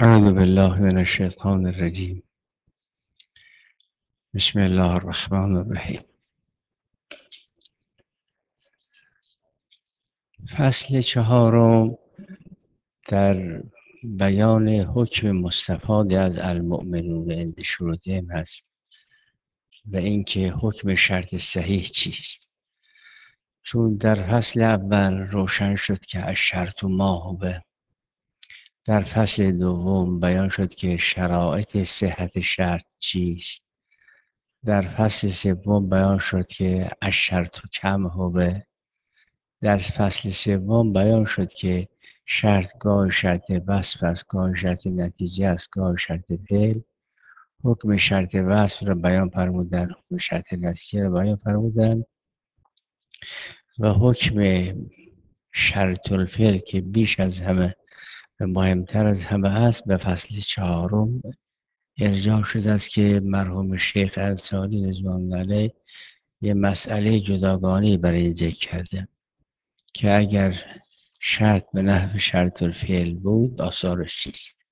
أعوذ بالله من الشیطان الرجیم. بسم الله الرحمن الرحیم. فصل چهارم در بیان حکم مستفاد از المؤمنون عند شروطهم هست و اینکه حکم شرط صحیح چیست. چون در فصل اول روشن شد که الشرط ما هو، در فصل دوم بیان شد که شرایط صحت شرط چیست، در فصل سوم بیان شد که الشرط کم هو، در فصل سوم بیان شد که شرط گاه شرط وصف است، گاه شرط نتیجه است، گاه شرط فعل. حکم شرط وصف را بیان فرمودن، حکم شرط نتیجه را بیان فرمودن و حکم شرط الفعل که بیش از همه و مهمتر از همه است به فصل چهارم ارجاع شده است که مرحوم شیخ انصاری رضوان الله علیه یه مسئله جداگانه برای ذکر کرده که اگر شرط به نحو شرط الفعل بود آثارش چیست.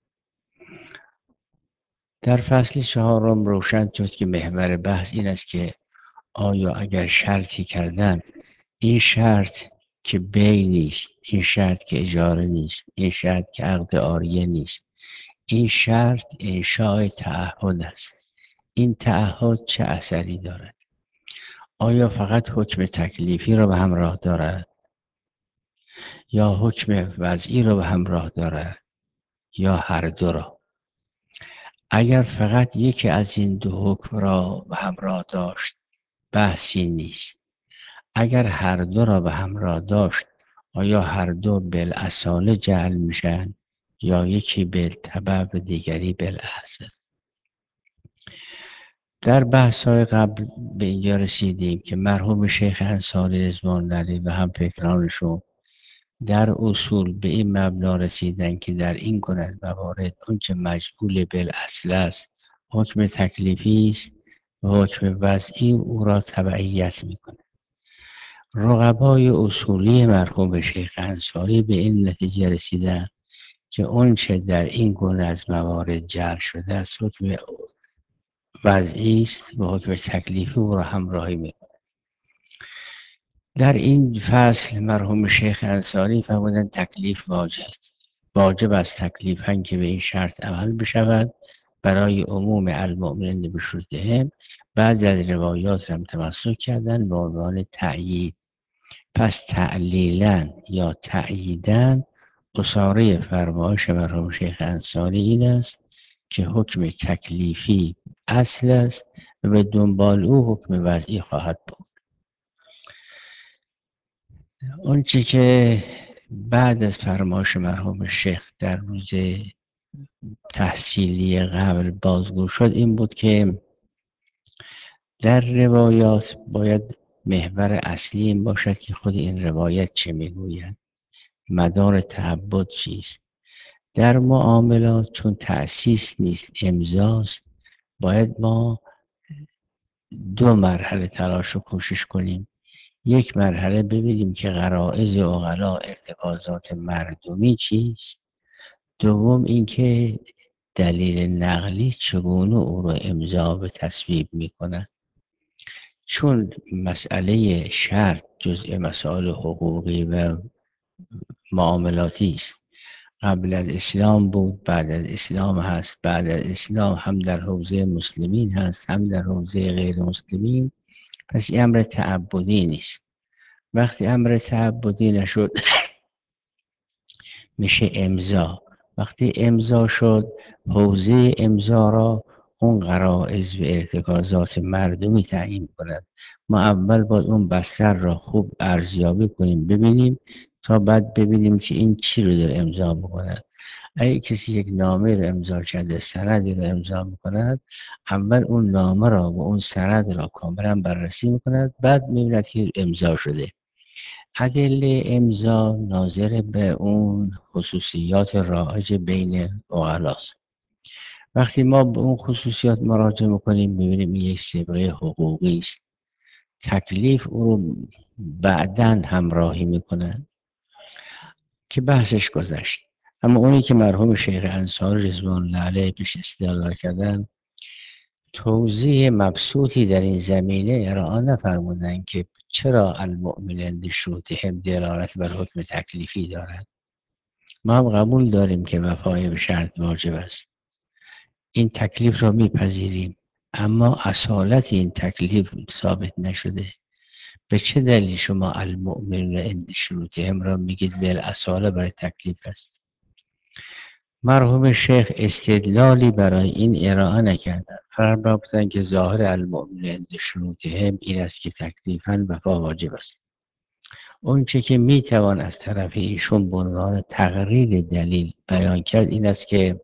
در فصل چهارم روشن شد که محور بحث این است که آیا اگر شرطی کردن، این شرط که بی نیست، این شرط که اجاره نیست، این شرط که عقد عاریه نیست، این شرط انشاء تعهد است، این تعهد چه اثری دارد؟ آیا فقط حکم تکلیفی را به همراه دارد یا حکم وضعی را به همراه دارد یا هر دو را؟ اگر فقط یکی از این دو حکم را به همراه داشت بحثی نیست. اگر هر دو را به همراه داشت آیا هر دو بالاصاله جعل میشن یا یکی بالتبع و دیگری بالاحسن؟ در بحث‌های قبل به اینجا رسیدیم که مرحوم شیخ انصاری رضوان الله علیه و هم فکرانشون در اصول به این مبنا رسیدن که در این گونه از موارد اونچه مجبول بالاصل است حکم تکلیفی است و حکم وضعی او را تبعیت میکنه. رقبای اصولی مرحوم شیخ انصاری به این نتیجه رسیدن که اونچه در این گونه از موارد جعل شده است حکم وضعی است و حکم تکلیفی او را همراهی میکنه. در این فصل مرحوم شیخ انصاری فرمودند تکلیف واجب است تکلیفاً که به این شرط عمل بشود برای عموم المؤمنین به شروطهم. بعضی از روایات را تمسک کردن به عنوان تأیید. پس تعلیلاً یا تأییداً اصاره فرمایش مرحوم شیخ انصاری این است که حکم تکلیفی اصل است و به دنبال او حکم وضعی خواهد بود. اونچه که بعد از فرمایش مرحوم شیخ در روز تحصیلی قبل بازگو شد این بود که در روایات باید محور اصلی این باشد که خود این روایت چه میگوید، مدار تعبد چیست. در معاملات چون تأسیس نیست امضاست، باید ما دو مرحله تلاش و کوشش کنیم. یک مرحله ببینیم که غرایز عقلا ارتکازات مردمی چیست. دوم اینکه دلیل نقلی چگونه او را امضا و تصویب میکنه. چون مسئله شرط جزء مسائل حقوقی و معاملاتی است، قبل از اسلام بود، بعد از اسلام هست، بعد از اسلام هم در حوزه مسلمین هست هم در حوزه غیر مسلمین. پس این امر تعبدی نیست. وقتی امر تعبدی نشد میشه امضا. وقتی امضا شد حوزه امضا را اون غرایز و ارتکازات مردمی تعیین کند. ما اول باید اون بستر را خوب ارزیابی کنیم ببینیم تا بعد ببینیم که این چی رو در امضا بکند. اگه کسی یک نامه رو امضا کرده، سندی رو امضا میکند، اول اون نامه را و اون سند را کاملا بررسی میکند، بعد میبیند که امضا شده. ادله امضا ناظر به اون خصوصیات رایج بین عقلاست. وقتی ما به اون خصوصیات مراجعه میکنیم میبینیم یک صبغه حقوقی است. تکلیف او رو بعداً همراهی میکنه که بحثش گذشت. اما اونی که مرحوم شیخ انصاری رضوان الله علیه پیش استدلال کردن، توضیح مبسوطی در این زمینه ارائه نفرمودن که چرا المؤمنین بشروطهم دلالت بر حکم تکلیفی دارد. ما هم قبول داریم که وفای به شرط واجب است، این تکلیف را میپذیریم، اما اصالت این تکلیف ثابت نشده. به چه دلیل شما المؤمنون عند شروطهم را میگید بالاصاله برای تکلیف است؟ مرحوم شیخ استدلالی برای این ارائه نکردند، فرمودند که ظاهر المؤمنون عند شروطهم این است که تکلیفاً وفا واجب است. اون چه که میتوان از طرف ایشون به عنوان تقریر دلیل بیان کرد این است که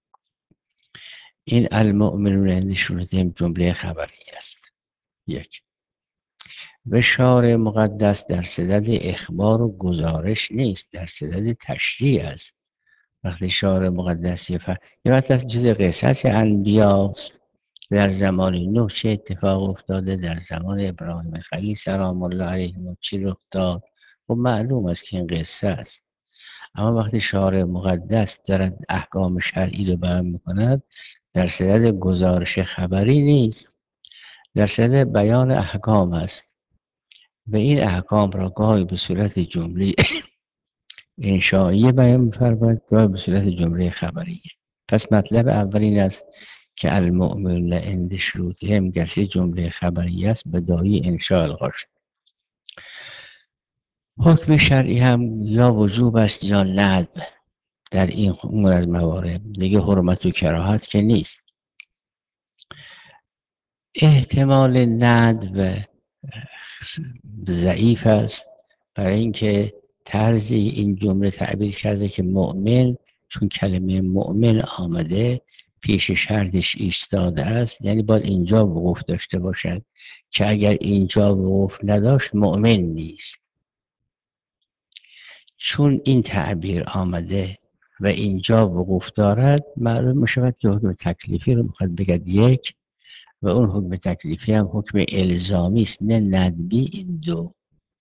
این المؤمنون عند شروطهم جمله خبری است. یک، و شارع مقدس در صدد اخبار و گزارش نیست، در صدد تشریع است. وقتی شارع مقدس یه وقت چیز قصص انبیاست، در زمان نوح چه اتفاق افتاده، در زمان ابراهیم خلیل سلام الله علیه چی رخ داد، و معلوم است که این قصه است. اما وقتی شارع مقدس دارد احکام شرعی رو بیان میکند، در صدد گزارش خبری نیست، در صدد بیان احکام است و این احکام را گاهی به صورت جمله انشائیه بیان می‌فرماید، گاهی به صورت جمله خبریه. پس مطلب اول این است که المؤمنون عند شروطهم گرچه جمله خبری است به داعی انشاء الغا شد. حکم شرعی هم یا وجوب است یا ندب. در این امور از موارد دیگه حرمت و کراهت که نیست. احتمال ندب ضعیف است، برای اینکه طرزی این جمله تعبیر کرده که مؤمن، چون کلمه مؤمن آمده پیش شرطش ایستاده است، یعنی باید اینجا وقوف داشته باشد که اگر اینجا وقوف نداشت مؤمن نیست. چون این تعبیر آمده و اینجا وقوف دارد، معلوم میشود که حکم تکلیفی رو میخواد بگد یک، و اون حکم تکلیفی هم حکم الزامی است نه ندبی. این دو،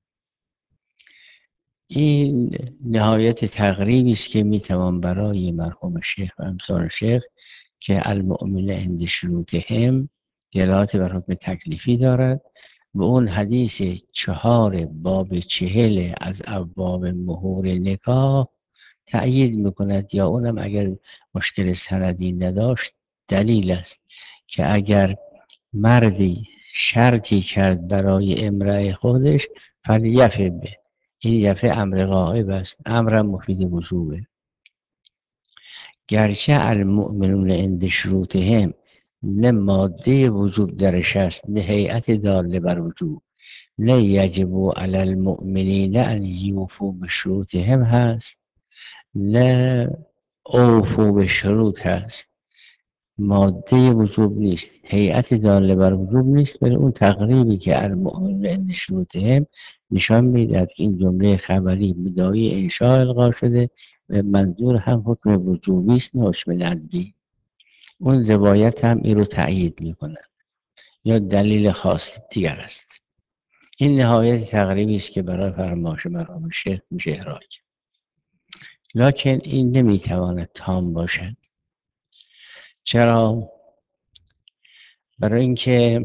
این نهایت تقریبی است که میتوان برای مرحوم شیخ و امثال شیخ که المؤمن عند شروطهم دلالت بر حکم تکلیفی دارد و اون حدیث 4 باب 40 از ابواب مهور نکاح تأیید میکند، یا اونم اگر مشکل سندی نداشت دلیل است که اگر مردی شرطی کرد برای امرأة خودش فلیفه به، این یفه امر غائب است، امر مفید وجوبه. گرچه المؤمنون عند شروطهم نه ماده وجوب درش است، نه هیئت داله بر وجوب، نه یجب علی المؤمنین ان یوفوا بشروطهم هست، نه اوفوا بشروط هست. ماده وجوب نیست، هیئت داله بر وجوب نیست، ولی اون تقریبی که المؤمنون عند شروطهم نشان میدهد که این جمله خبری بدایی انشاء الغا شده و منظور هم حکم وجوبی است نه حکم ندبی. اون روایت هم این رو تأیید میکند یا دلیل خاص دیگر است. این نهایت تقریبی است که برای فرمایش مرحوم شیخ میشه ارائه کرد، لکن این نمیتواند تام باشد. چرا؟ برای اینکه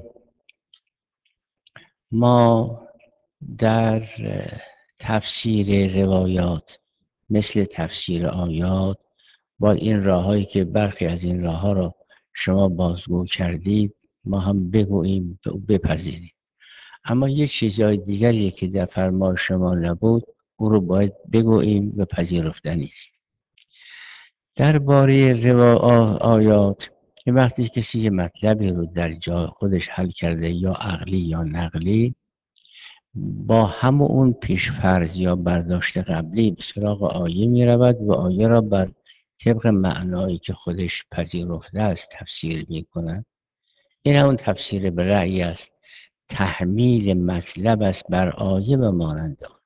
ما در تفسیر روایات مثل تفسیر آیات باید این راههایی که برخی از این راهها را شما بازگو کردید ما هم بگوییم و بپذیریم، اما یک چیزهای دیگری که در فرمان شما نبود او رو باید بگوییم و پذیرفتنی است. درباره آیات که وقتی کسی یه مطلبی رو در جای خودش حل کرده یا عقلی یا نقلی، با همون اون پیشفرض یا برداشت قبلی به سراغ آیه می رود و آیه را بر طبق معنایی که خودش پذیرفته است تفسیر می کند. این همون تفسیر به رأی است، تحمیل مطلب است بر آیه و مانند آن.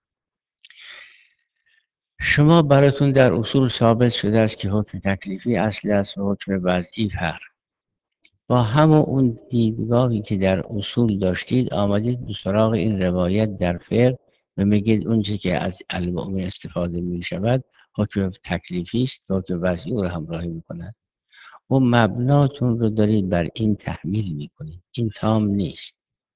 شما براتون در اصول ثابت شده است که حکم تکلیفی اصل است و حکم وضعی فرع. با همون اون دیدگاهی که در اصول داشتید آمدید به سراغ این روایت در فقه و میگید اونچه که از المؤمن استفاده می شود حکم تکلیفی است که حکم وضعی او رو همراهی میکند. اون مبناتون رو دارید بر این تحمیل میکنید، این تام نیست.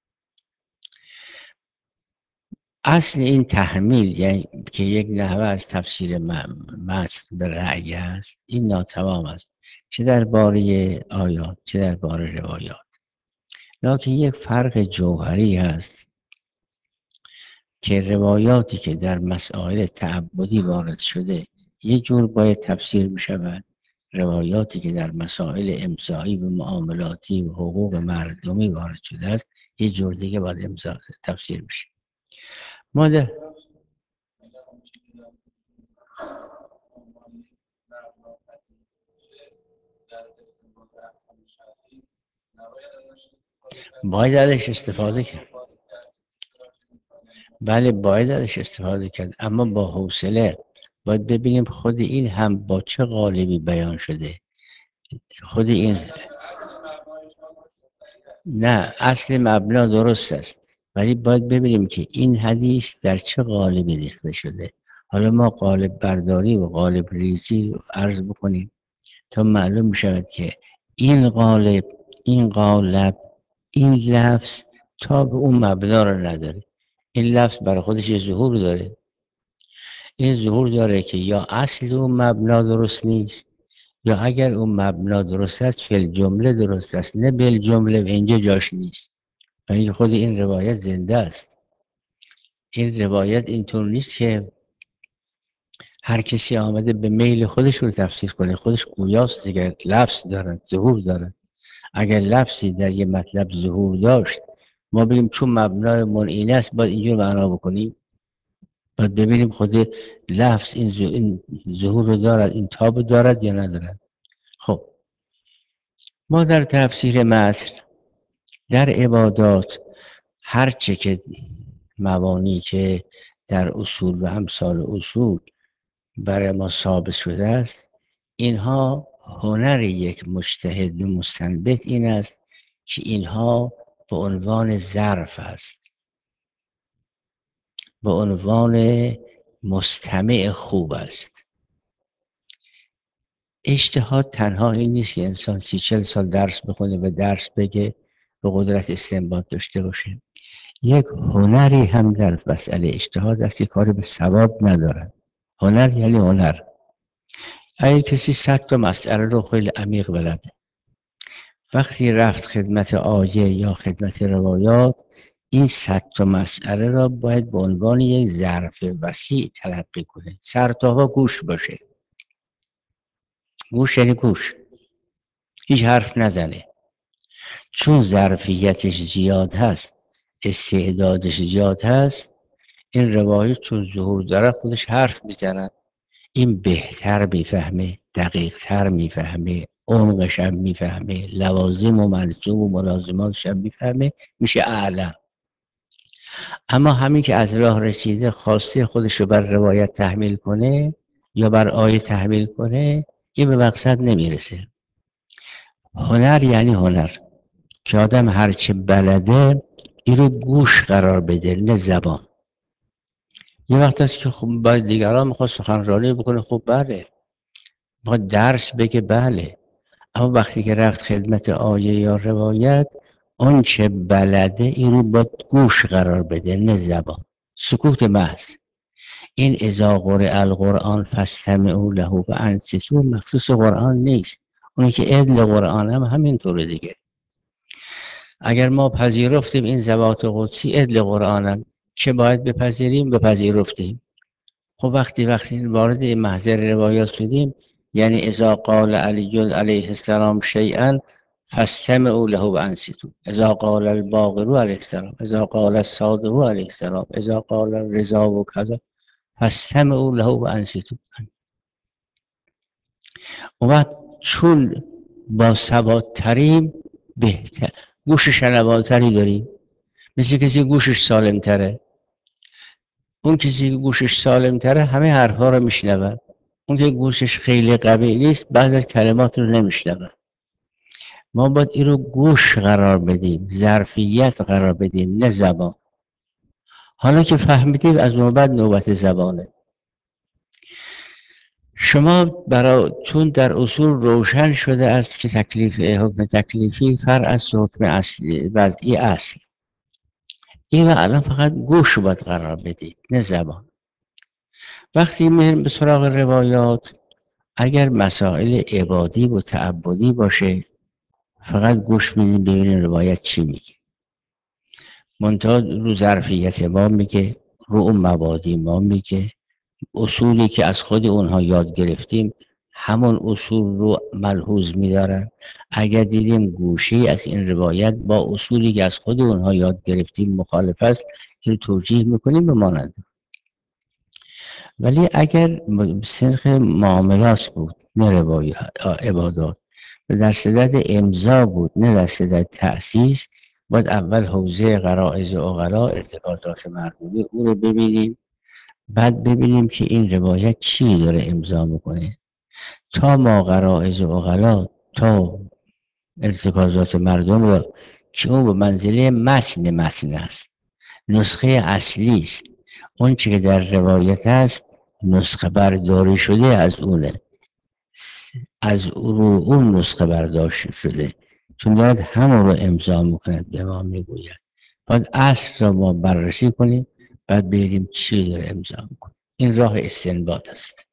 اصل این تحمیل، یعنی که یک نحوه از تفسیر متن به رأی است، این ناتمام است، چه درباره آیات چه درباره روایات. لکن یک فرق جوهری هست که روایاتی که در مسائل تعبدی وارد شده یک جور باید تفسیر بشود، روایاتی که در مسائل امضایی و معاملاتی و حقوق مردمی وارد شده است یک جور دیگه باید تفسیر بشه. ما در باید ازش استفاده کرد. بله باید ازش استفاده کرد، اما با حوصله. باید ببینیم خود این هم با چه قالبی بیان شده. خود این نه، اصل مبنا درست است، ولی باید ببینیم که این حدیث در چه قالبی ریخته شده. حالا ما قالب برداری و قالب ریزی رو عرض بکنیم تا معلوم شود که این قالب، این قالب، این لفظ تا به اون مبنا رو نداره. این لفظ برای خودش یه ظهور داره. این ظهور داره که یا اصل اون مبنا درست نیست، یا اگر اون مبنا درست است فی جمله درست است، نه بل جمله و اینجا جاش نیست. یعنی خود این روایت زنده است. این روایت اینطور نیست که هر کسی آمده به میل خودش رو تفسیر کنه. خودش گویاست دیگر، لفظ دارد، ظهور دارد. اگر لفظی در یه مطلب ظهور داشت، ما بگیم چون مبنای من این است باید اینجور معنا بکنیم. باید ببینیم خود لفظ این ظهور رو دارد، این تاب دارد یا ندارد. خب ما در تفسیر متن در عبادات هرچه که مبانی که در اصول و امثال اصول برای ما ثابت شده است، اینها هنر یک مجتهد و مستنبط این است که اینها به عنوان ظرف است، به عنوان مستمع خوب است. اجتهاد تنها این نیست که انسان 30-40 سال درس بخونه و درس بگه به قدرت استنباط داشته باشه. یک هنری هم در مسئله اجتهاد است که کاری به ثواب ندارد. هنر یعنی هنر. اگه کسی 100 تا مسئله رو خیلی عمیق بلده، وقتی رفت خدمت آیه یا خدمت روایات، این 100 تا مسئله را باید به عنوان یک ظرف وسیع تلقی کنه. سرتاها گوش باشه. گوش یعنی گوش، هیچ حرف نزنه. چون ظرفیتش زیاد هست، استعدادش زیاد هست، این روایت چون ظهور داره خودش حرف میزند. این بهتر میفهمه، دقیقتر میفهمه، عمقش هم میفهمه، لوازم و ملزوم و ملازماتش هم میفهمه، میشه اعلم. اما همین که از راه رسیده خواسته خودش رو بر روایت تحمیل کنه یا بر آیه تحمیل کنه، این به مقصد نمیرسه. هنر یعنی هنر که آدم هرچه بلده این رو گوش قرار بده، نه زبان. یه وقت هست که خب باید دیگران میخواد سخنرانی بکنه، خب بله، میخواد درس بگه، بله، اما وقتی که رفت خدمت آیه یا روایت، اون چه بلده این رو با گوش قرار بده، نه زبان. سکوت محض. این اذا قرئ القرآن فاستمعوا له و انصتوا مخصوص قرآن نیست، اونی که عدل قرآن هم همینطوره دیگه. اگر ما پذیرفتیم این ذوات قدسی عدل قرآنن، چه باید بپذیرفتیم. خب وقتی وارد این محضر روایات شدیم، یعنی اذا قال علی علیه السلام شیئا فاستمعوا له و انصتوا، اذا قال الباقر علیه السلام، اذا قال الصادق علیه السلام، اذا قال الرضا و کذا فاستمعوا له و انصتوا. اون وقت چون با ثبات تریم، بهتر گوش شنواتری داریم. مثل کسی گوشش سالم تره، اون کسی که گوشش سالم تره همه حرفا رو میشنود. اون که گوشش خیلی قوی نیست بعض از کلمات رو نمیشنود. ما باید این رو گوش قرار بدیم، ظرفیت قرار بدیم، نه زبان. حالا که فهمیدیم از اون بعد نوبت زبانه. شما براتون در اصول روشن شده است که حکم تکلیفی فرع از حکم اصلی وضعی اصل. این الان فقط گوش باید قرار بدید نه زبان. وقتی میریم به سراغ روایات، اگر مسائل عبادی و تعبدی باشه فقط گوش میدیم ببینیم روایت چی میگه. منتها رو ظرفیت ما میگه، رو اون مبادی ما میگه، اصولی که از خود اونها یاد گرفتیم همون اصول رو ملحوظ میدارن. اگر دیدیم گوشی از این روایت با اصولی که از خود اونها یاد گرفتیم مخالف است، این توجیه میکنیم به مانند. ولی اگر سنخ معاملات بود نه عبادات، و در صدد امضا بود نه در صدد تأسیس، باید اول حوزه غرائز عقلا ارتکازات مرحومی او رو ببینیم، بعد ببینیم که این روایت چی داره امضا میکنه. تا ما غرائز عقلا، تا ارتکازات مردم را که اون به منزله متن است، نسخه اصلی است، اون چی که در روایت است نسخه برداری شده از اونه، از اون نسخه برداشت شده، چون دارد همون رو امضا میکند به ما میگوید. باید اصل را ما بررسی کنیم، بعد ببینیم چی داره امضا میکنه. این راه استنباط است.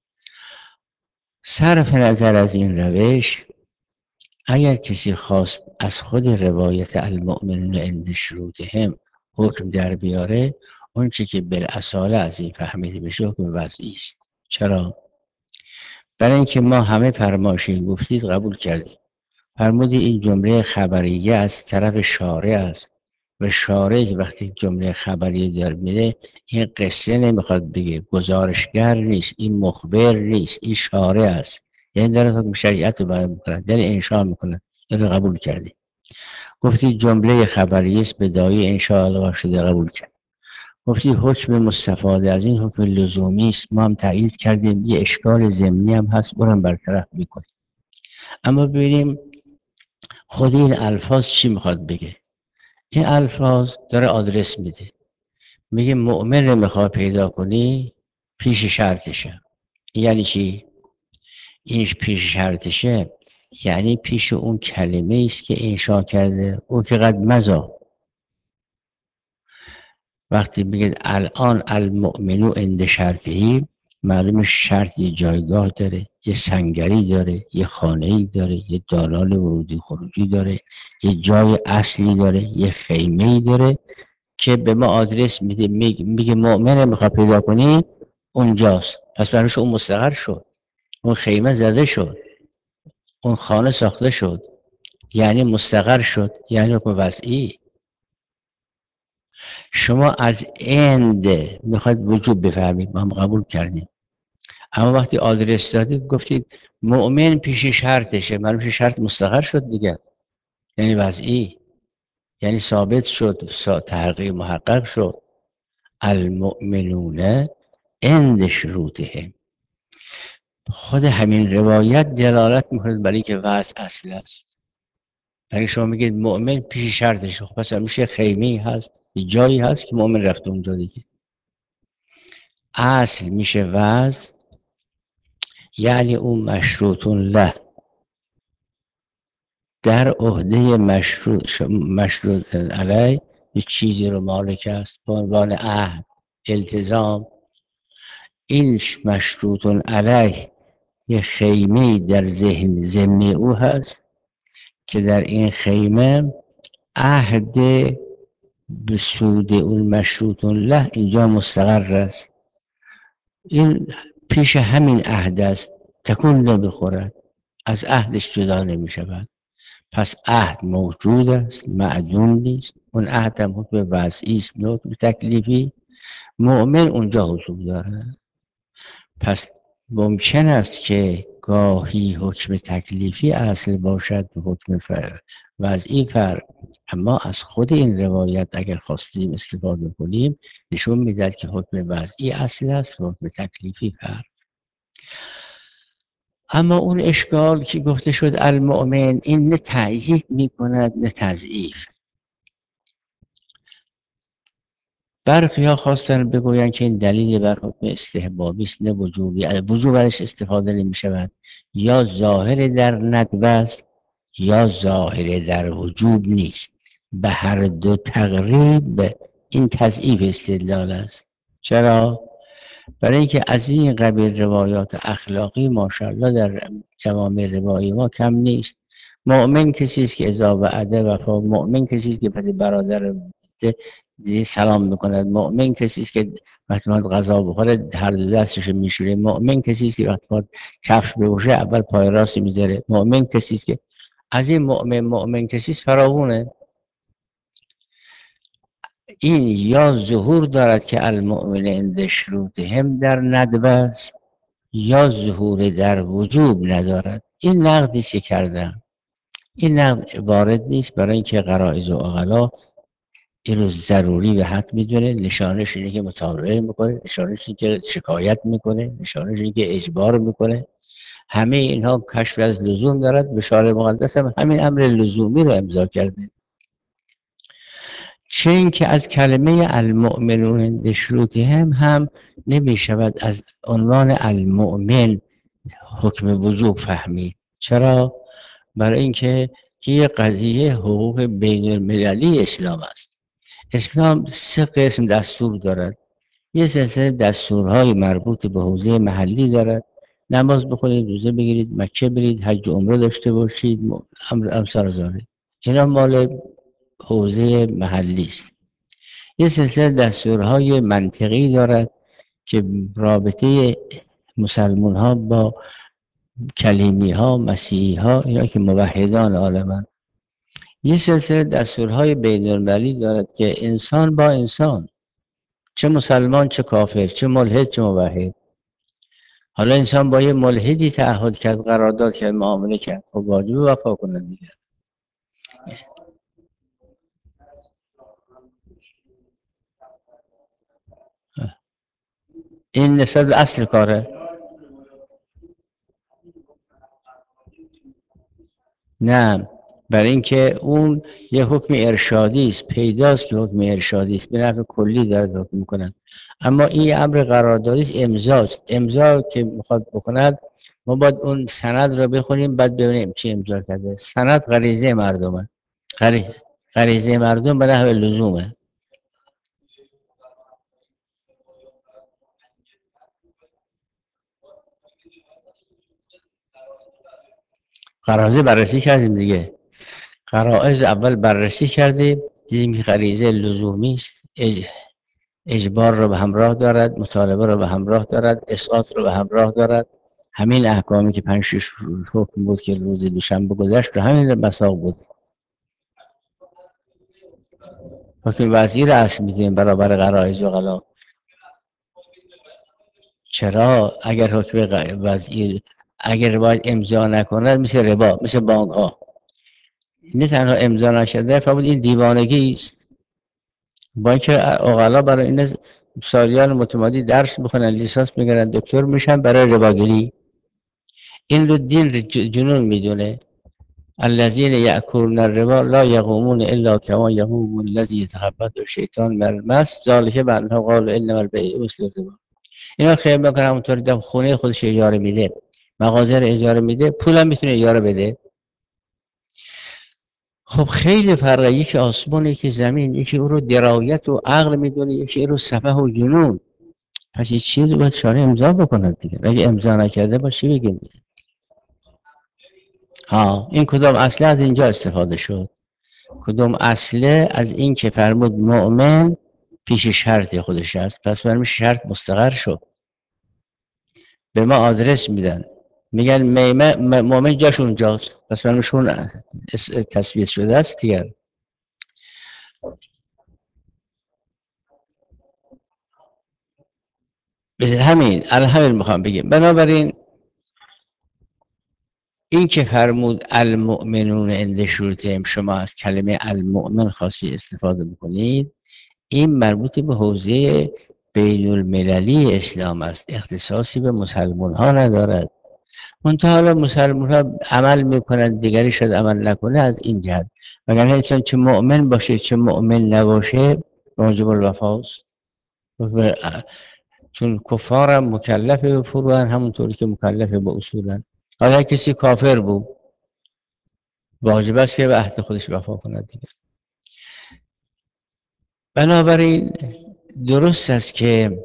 صرف نظر از این روش، اگر کسی خواست از خود روایت المؤمنون عند شروطهم حکم در بیاره، اون چی که بالاصاله از این فهمیده بشه حکم وضعی است. چرا؟ برای اینکه ما همه فرمایشی گفتید قبول کردیم. فرمودی این جمله خبریه از طرف شارع است و شارع وقتی جمله خبریه دار میده، این قصه نمیخواد بگه، گزارشگر نیست، این مخبر نیست، این شارع است. یعنی داره حکم شریعت رو بیان میکنه، یعنی انشاء میکنه. این رو قبول کردی. گفتی جمله خبریه است به دایی انشاء الله شده، قبول کرد. گفتی حکم مستفاده از این حکم لزومی است، ما هم تایید کردیم. یه اشکال ضمنی هم هست، برام برطرف میکنیم. اما ببینیم خود این الفاظ چی میخواد بگه. این الفاظ داره آدرس میده، میگه مؤمن رو میخواد پیدا کنی پیش شرطشه. یعنی چی؟ این پیش شرطشه یعنی پیش اون کلمه است که انشا کرده، او که قد مزا. وقتی بگید الان المؤمنو عند شرطهی، معلوم شرط یه جایگاه داره، یه سنگری داره، یه خانه‌ای داره، یه دالال ورودی خروجی داره، یه جای اصلی داره، یه خیمه‌ای داره که به ما آدرس میده. میگه مؤمن میخواد پیدا کنی اونجاست. پس براش اون مستقر شد، اون خیمه زده شد، اون خانه ساخته شد، یعنی مستقر شد، یعنی حکم وضعی. شما از اند میخواید وجوب بفهمید، ما هم قبول کردیم. اما وقتی آدرس دادید گفتید مؤمن پیش شرطشه، معلوم پیش شرط مستقر شد دیگه، یعنی وضعی، یعنی ثابت شد، تحقیق محقق شد. المؤمنون عند شروطهم. خود همین روایت دلالت میکنه برای که وضع اصل است. برای شما میگید مؤمن پیش شرطشه، خب پس میشه خیمه هست، جایی هست که مؤمن رفته اونجا دیگه. اصل میشه وضع، یعنی اون مشروطون له، در عهده مشروط علیه یه چیزی رو مالک است به عنوان عهد، التزام. این مشروطون علیه یه خیمه در ذهن او هست که در این خیمه عهد به سود اون مشروطون له اینجا مستقر است. این پیش همین عهد است، تکون نمیخورد، از عهدش جدا نمی شود. پس عهد موجود است، معدوم نیست. اون عهد هم حکم وضعی است، نه حکم تکلیفی. مؤمن اونجا حضور دارد. پس ممکن است که گاهی حکم تکلیفی اصل باشد و حکم وضعی فرع. اما از خود این روایت اگر خواستیم استفاده کنیم نشون میدهد که حکم وضعی اصل است و حکم تکلیفی فرع. اما اون اشکال که گفته شد المؤمن، این نه تأیید میکند نه تضعیف. برخی ها خواستن بگویند که این دلیل بر حکم استحبابی است نه وجوبی، از وجوب ازش استفاده نمی شود، یا ظاهر در ندبه است یا ظاهر در وجوب نیست. به هر دو تقریب این تضعیف استدلال است. چرا؟ برای اینکه از این قبیل روایات اخلاقی ماشاءالله در جوامع روایی ما کم نیست. مؤمن کسی است که اذا وعده وفا، مؤمن کسی است که وقتی برادر دیگه سلام میکند، مؤمن کسی است که وقتی غذا بخوره هر دو دستش میشوره، مؤمن کسی است که وقتی کفش بپوشه اول پای راست میذاره، مؤمن کسی است که از این مؤمن کسی است فراوونه. این یا ظهور دارد که المؤمن عند شروطهم در ندبه است یا ظهور در وجوب ندارد. این نقدی که کردم، این نقد وارد نیست، برای اینکه غرایز و عقلا این رو ضروری و حد میدونه. نشانش اینه که مطالبه میکنه، نشانش اینه که شکایت میکنه، نشانش اینه که اجبار میکنه. همه اینها کشف از لزوم دارد. بشارة مقدس هم همین امر لزومی رو امضا کرده. چه اینکه از کلمه المؤمنون عند شروطهم هم نمی شود از عنوان المؤمن حکم وجوب فهمید. چرا؟ برای اینکه این قضیه حقوق بین المللی اسلام است. اسلام 3 قسم دستور دارد. یه سلسله دستورهای مربوط به حوزه محلی دارد. نماز بخونید، روزه بگیرید، مکه برید، حج و عمره داشته باشید، امثال ذالک. اینا مال حوزه محلی است. یه سلسله دستورهای منطقی دارد که رابطه مسلمان ها با کلیمی ها، مسیحی ها، اینا که موحدان عالمن. یه سلسله دستورهای بین المللی دارد که انسان با انسان، چه مسلمان چه کافر، چه ملحد چه موحد. حالا انسان با یه ملحدی تعهد کرد، قرارداد کرد، معامله کرد، خب واجب وفا کنه دیگه. این نسبت به اصل کاره. نه، برای اینکه اون یه حکم ارشادی است، پیداست که حکم ارشادی است، به نفع کلی داره حکم میکنن. اما این امر قراردادی است، امضاست. امضا که میخواد بکند ما باید اون سند رو بخونیم، بعد ببینیم چی امضا کرده. سند غریزه مردمه، غریزه مردم به نحو لزومه. غریزه بررسی کردیم دیگه. غرائز اول بررسی کردیم، دیدیم که غریزه لزومی است، اجبار رو به همراه دارد، مطالبه رو به همراه دارد، اسقاط رو به همراه دارد. همین احکامی که 5-6 حکم بود که روز دوشنبه گذشت رو همین مساق بود. حکم وزیر اصل میدیم برابر غرایز و غلا. چرا؟ اگر حکم وزیر اگر باید امضا نکند، مثل ربا، مثل بانک ها، نه تنها امضا نشده، فقط این دیوانگی است. با اینکه عقلا برای این سالیان متمادی درس بخونن، لیسانس میگیرن، دکتر میشن برای رباگری. این رو دین جنون میدونه. الذین یأکلون الربا لا یقومون الا کما یقوم الذی یتخبطه الشیطان من المس ذلک بانهم قالوا انما البیع مثل الربا. اینا خیلی میکنن اونطوری در خونه خودش اجاره میده، مغازه رو اجاره میده، پولم میتونه اجاره بده. خب خیلی فرقه، یکی آسمان یکی زمین، یکی او رو درایت و عقل میدونه، یکی او رو سفه و جنون. پس این چیزی باید شارع امضا بکند دیگه. اگه امضا نکرده باشی بگیم. ها، این کدام اصله از اینجا استفاده شد؟ کدام اصله؟ از این که فرمود مؤمن پیش شرط خودش است، پس برمی شرط مستقر شد. به ما آدرس میدن، میگن مؤمن جاش اونجاست، پس برمیشون تثبیت شده است دیگر. همین میخوام بگیم. بنابراین این که فرمود المؤمنون عند شروطهم، شما از کلمه المؤمن خاصی استفاده بکنید، این مربوط به حوزه بین المللی اسلام است، اختصاصی به مسلمان ها ندارد. منتها حالا مسلمان ها عمل میکنند، دیگری شاید عمل نکنه از این جهت. وگرنه چون چه مؤمن باشه چه مؤمن نباشه واجب الوفاست. چون کفارم مکلف به فروعن همونطوری که مکلف به اصولن. حالا کسی کافر بود واجب است که به عهد خودش وفا کند دیگه. بنابراین درست است که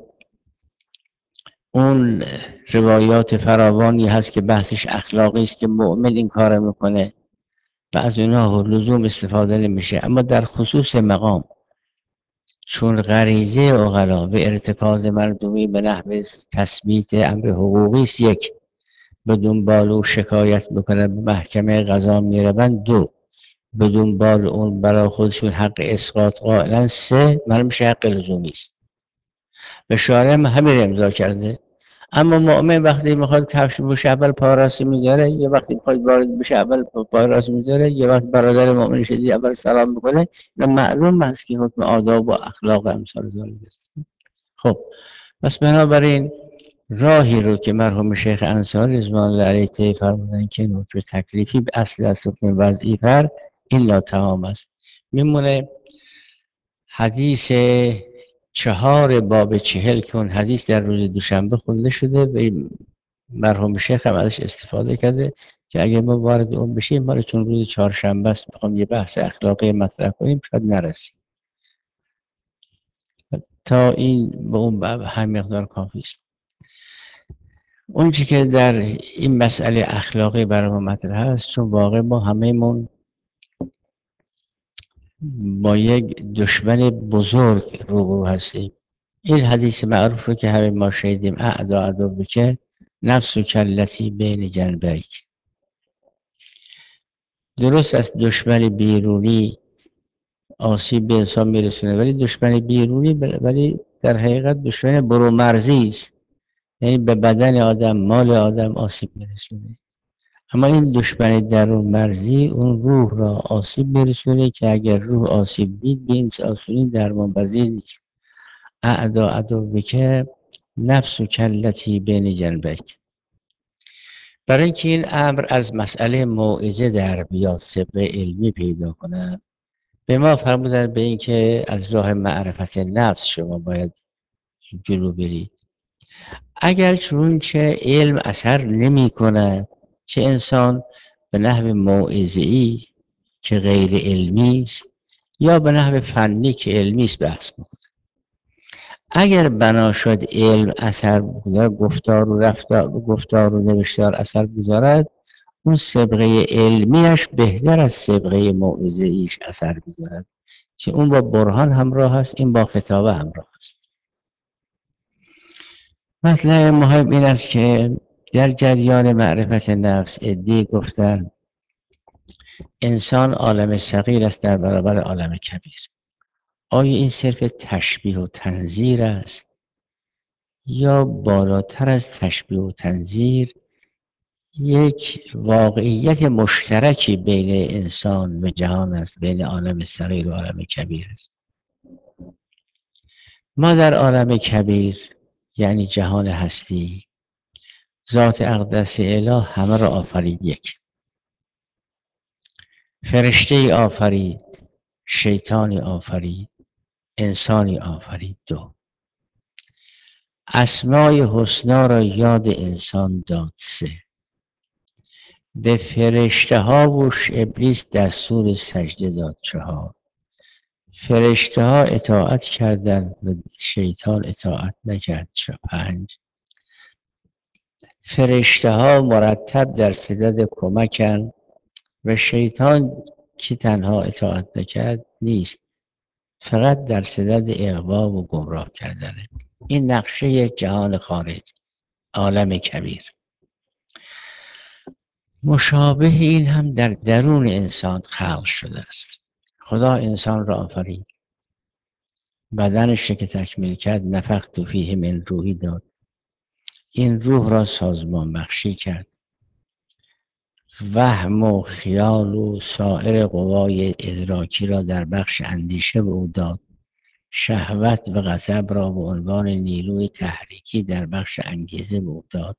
اون روایات فراوانی هست که بحثش اخلاقی است که مؤمن این کار میکنه و از اونها لزوم استفاده نمیشه، اما در خصوص مقام چون غریزه عقلا و ارتکاز مردمی به نحو تثبیت امر حقوقی است، یک، به دنبال او شکایت بکنه به محکمه قضا میروند، دو، به دنبال اون برای خودشون حق اسقاط قائلن، سه، من میشه حق لزومی است و شارع هم همین امضا کرده. اما مؤمن وقتی میخواد کفش بشه اول پا راست میذاره، یه وقتی میخواد وارد بشه اول پا راست میذاره، یه وقت برادر مؤمن شدی اول سلام میکنه. و معلوم است که حکم آداب و اخلاق امثال ذالک است. خب پس بنابراین راهی رو که مرحوم شیخ انصاری رضوان الله علیه طی فرمودن که نوع تکلیفی به اصل از حکم وضعی پر این تمام است. میمونه حدیث 4 باب 40 که اون حدیث در روز دوشنبه خونده شده و مرحوم شیخ هم ازش استفاده کرده که اگه ما وارد اون بشیم، ما چون روز چهارشنبه است بخوام یه بحث اخلاقی مطرح کنیم شاید نرسیم. تا این به اون هم مقدار کافی است. اون چی که در این مسئله اخلاقی برای ما مطرح هست، چون واقع ما همه‌مون با یک دشمن بزرگ روبرو هستیم. این حدیث معروف رو که همه ما شنیدیم، اعدا عدو که نفس و کلتی بین جنبیک. درست است دشمن بیرونی آسیب به انسان میرسونه، ولی دشمن بیرونی ولی در حقیقت دشمن برومرزی است، یعنی به بدن آدم، مال آدم آسیب میرسونه. اما این دشمن درون مرزی اون روح را آسیب میرسونه که اگر روح آسیب دید به این آسونی درمان پذیر نیست. اعدا عدو که نفس و کلتی بین جنبک. برای اینکه این امر از مسئله موعظه در بیاد، سبق علمی پیدا کنه، به ما فرمودن به اینکه از راه معرفت نفس شما باید جلو برید. اگر چون چه علم اثر نمی کنه، چه انسان به نحو موعظه‌ای که غیر علمی است یا به نحو فنی که علمی است بحث میکنه، اگر بنا شد علم اثر بگذار، گفتار و نوشتار اثر گذارد، اون سبقه علمیش بهتر از سبقه موعظه‌ایش اثر گذارد که اون با برهان همراه است، این با خطابه همراه است. مطلب مهم این است که در جریان معرفت نفس عده‌ای گفتن انسان عالم صغیر است در برابر عالم کبیر. آیا این صرف تشبیه و تنظیر است یا بالاتر از تشبیه و تنظیر یک واقعیت مشترکی بین انسان و جهان است، بین عالم صغیر و عالم کبیر است؟ ما در عالم کبیر یعنی جهان هستی، ذات اقدس اله همه را آفرید، یک، فرشته آفرید، شیطانی آفرید، انسانی آفرید، دو، اسمای حسنا را یاد انسان داد، سه، به فرشته ها و ابلیس دستور سجده داد، چهار، فرشته ها اطاعت کردند و شیطان اطاعت نکرد، پنج، فرشته ها مرتب در صدد کمکن و شیطان که تنها اطاعت نکرد نیست، فقط در صدد اغوا و گمراه کردنه. این نقشه جهان خارج، عالم کبیر. مشابه این هم در درون انسان خلق شده است. خدا انسان را آفرید، بدنش که تکمیل کرد نفخت فیه من روحی داد، این روح را سازمان بخشی کرد، وهم و خیال و سایر قوای ادراکی را در بخش اندیشه به او داد، شهوت و غضب را به عنوان نیروی تحریکی در بخش انگیزه به او داد،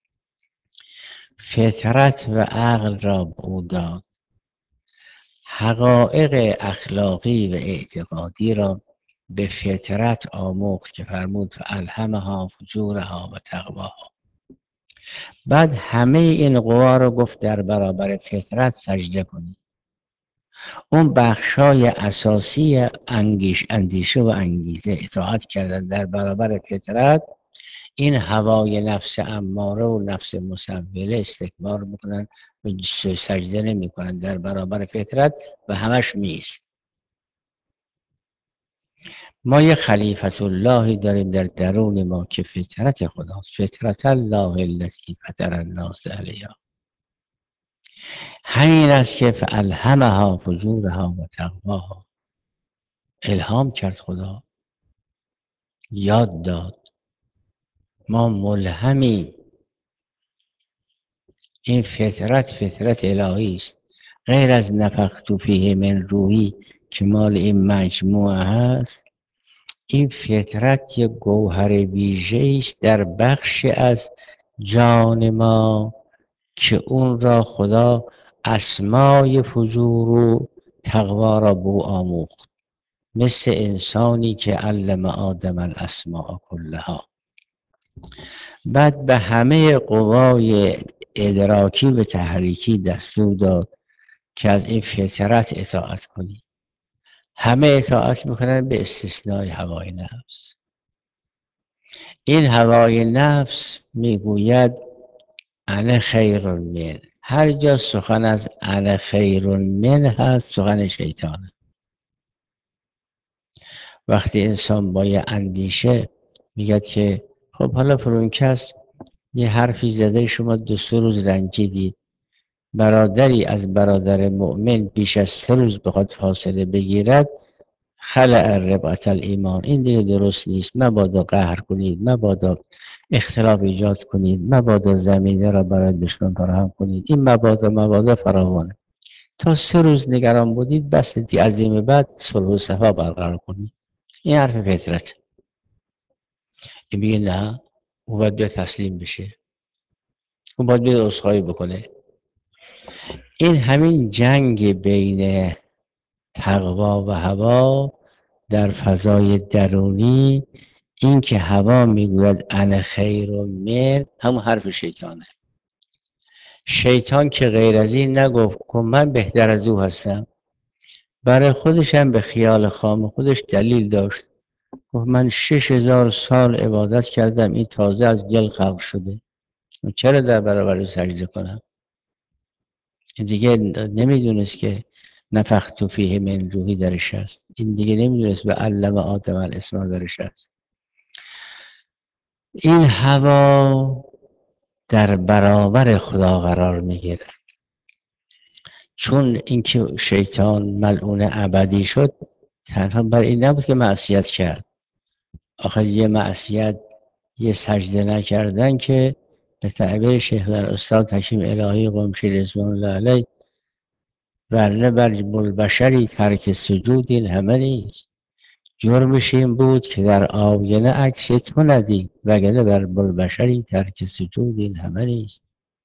فطرت و عقل را به او داد، حقایق اخلاقی و اعتقادی را به فطرت آموخت که فرمود فالهمها فجورها و تقواها. بعد همه این قوا رو گفت در برابر فطرت سجده کنید. اون بخشای اساسی اندیشه و انگیزه اطاعت کردن در برابر فطرت، این هوای نفس اماره و نفس مسوله استکبار میکنن و سجده نمیکنن در برابر فطرت و همش میست. ما یه خلیفت اللهی داریم در درون ما که فطرت خداست، فطرت الله التي فطر الناس علیها. همین است که فالهمها فجورها و تقواها، الهام کرد خدا، یاد داد. ما ملهمی، این فطرت الهی است. غیر از نفخت فیه من روحی که مال این مجموعه هست، این فطرت یک گوهر ویژه است در بخش از جان ما که اون را خدا اسمای فجور و تقوا را بو آموخت، مثل انسانی که علم آدم الاسماء کلها. بعد به همه قوای ادراکی و تحریکی دستور داد که از این فطرت اطاعت کنید. همه اطاعت میکنن به استثنای هوای نفس. این هوای نفس میگوید انا خیر من. هر جا سخن از انا خیر من هست سخن شیطانه. وقتی انسان با یه اندیشه میگه که خب حالا فرون کس یه حرفی زده، شما 2-3 روز رنجیدید، برادری از برادر مؤمن بیش از 3 روز بخواد فاصله بگیرد، خلع ربعت الایمان، این دیگه درست نیست. مبادا قهر کنید، مبادا اختلاف ایجاد کنید، مبادا زمینه را برای دشمن فراهم کنید. این مبادا فراوانه. تا 3 روز نگران بودید، بس دیگه از این بعد صلح و صفا برقرار کنید. این حرف فطرت. این میگه نه، او باید بیا تسلیم بشه، او باید بیا عذرخواهی بکنه. این همین جنگ بین تقوا و هوا در فضای درونی، این که هوا میگوید انا خیر من، همون حرف شیطانه. شیطان که غیر از این نگفت که من بهتر از او هستم، برای خودش هم به خیال خام خودش دلیل داشت. گفت من 6000 سال عبادت کردم، این تازه از گل خلق شده، چرا در برابر سجده کنم؟ این دیگه نمیدونست که نفخت فیه من روحی درش هست. این دیگه نمیدونست به علم آدم الاسما درش هست. این هوا در برابر خدا قرار میگیره. چون اینکه شیطان ملعون ابدی شد، تنها بر این نبود که معصیت کرد. آخر یه معصیت، یه سجده نکردن که به تعبیر شیخ در استاد حکیم الهی قمشی رضوان الله علیه، ورنه بر البشری ترک سجود این همه نیست. جرمش این بود که در آینه عکس تو ندید، وگرنه بر البشری ترک سجود این همه نیست.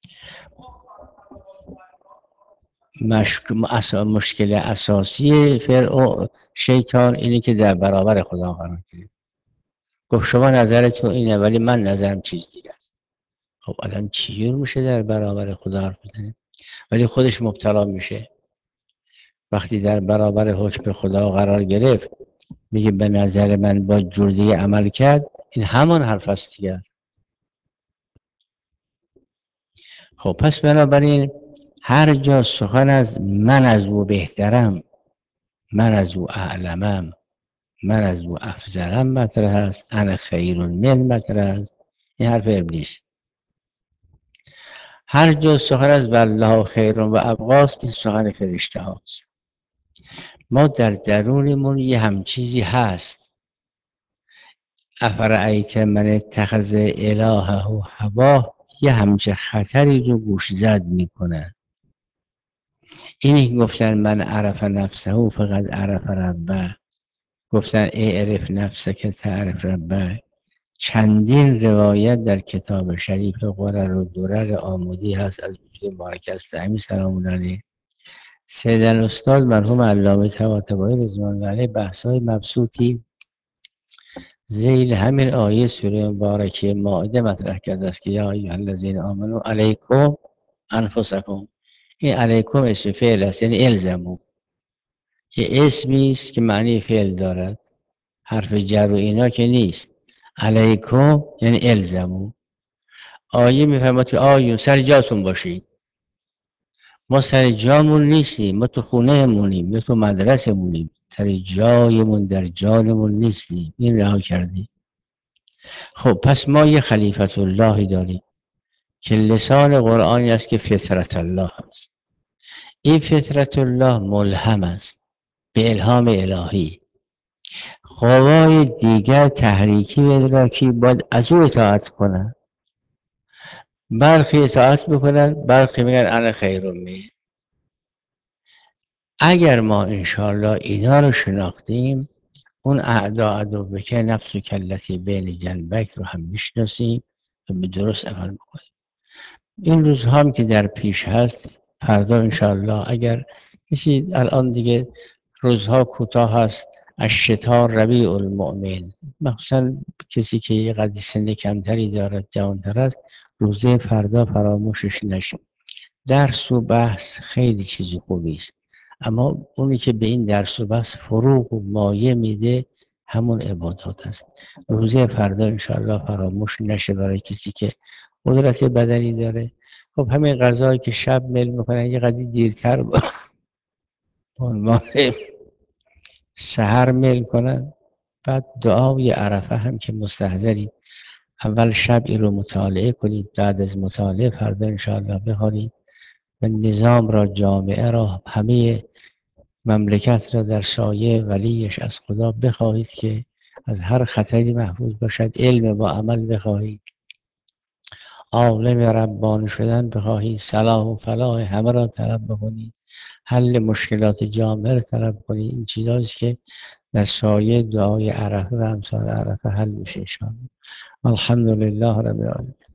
مشکل اساسی شیطان اینه که در برابر خدا قرار گرفت. گفت شما نظرتون اینه ولی من نظرم چیز دیگه است. خب آدم چجور میشه در برابر خدا حرف بزنه؟ ولی خودش مبتلا میشه. وقتی در برابر حکم خدا قرار گرفت میگه به نظر من با جور دیگه عمل کرد، این همان حرف است دیگه. خب پس بنابراین هر جا سخن از من از او بهترم، من از او اعلمم، من از او افضلم مطرح است، انا خیر من مطرح است، این حرف ابلیس. هر جا سخن از والله خیر و ابقاست، این سخن فرشته هاست. ما در درونمون یه همچیزی هست. افرأیت من اتخذ الهه هواه، یه همچه خطری رو گوش زد میکنه. اینی که گفتن من عرف نفسه فقط عرف ربه، گفتن اعرف نفسک تعرف ربه. چندین روایت در کتاب شریف قرر و درر آمودی هست از وجود مبارک استعمی سلام علیه. سید الاستاد مرحوم علامه طباطبایی رضوان الله علیه بحث‌های مبسوطی ذیل همین آیه سوره مبارکه مائده مطرح کرده است که یا ایها الذین آمنوا علیکم انفسکم. این علیکم اسم فعل است، یعنی الزمو. یه اسمی است که معنی فعل دارد، حرف جر و اینا که نیست. علیکم یعنی الزمو. آیه میفهمد که آیون سر جاتون باشید. ما سر جامون نیستیم، ما تو خونه مونیم یا تو مدرسه مونیم، سر جایمون در جانمون نیستیم، این رها کردیم. خب پس ما یه خلیفت اللهی داریم که لسان قرآنی است که فطرت الله است. این فطرت الله ملهم است به الهام الهی. قوای دیگر تحریکی و ادراکی باید از او اطاعت کنن. برخی اطاعت میکنن، برخی میگن انا خیر منه. اگر ما انشاءالله اینا رو شناختیم، اون اعدا عدو که نفس و کلتی بین جنبک رو هم میشناسیم و به درست عمل میکنیم. این روزها هم که در پیش هست، فردا انشاءالله اگر کسی الان دیگه روزها کوتاه هست، از شتار ربیع المؤمن، مخصوصا کسی که یه قدری سن کمتری دارد، جوانتر است، روزه فردا فراموشش نشه. درس و بحث خیلی چیزی خوبی است، اما اونی که به این درس و بحث فروغ و مایه میده همون عبادات است. روزه فردا انشاءالله فراموش نشه برای کسی که قدرت بدنی داره. خب همین غذایی که شب میل میکنن یه قدری دیرتر با عنوان سحر میل کنن. بعد دعای عرفه هم که مستحضرید، اول شب این رو مطالعه کنید، بعد از مطالعه فردا انشاءالله بخوانید و نظام را، جامعه را، همه مملکت را در سایه ولیش از خدا بخواهید که از هر خطری محفوظ باشد. علم با عمل بخواهید، عالم ربانی شدن بخواهید، صلاح و فلاح همه را طلب بکنید، حل مشکلات جامعه را طلب کنید. این چیزهاییست که در سایه دعای عرفه و امثال عرفه حل میشه انشاءالله. الحمدلله رب العالمین.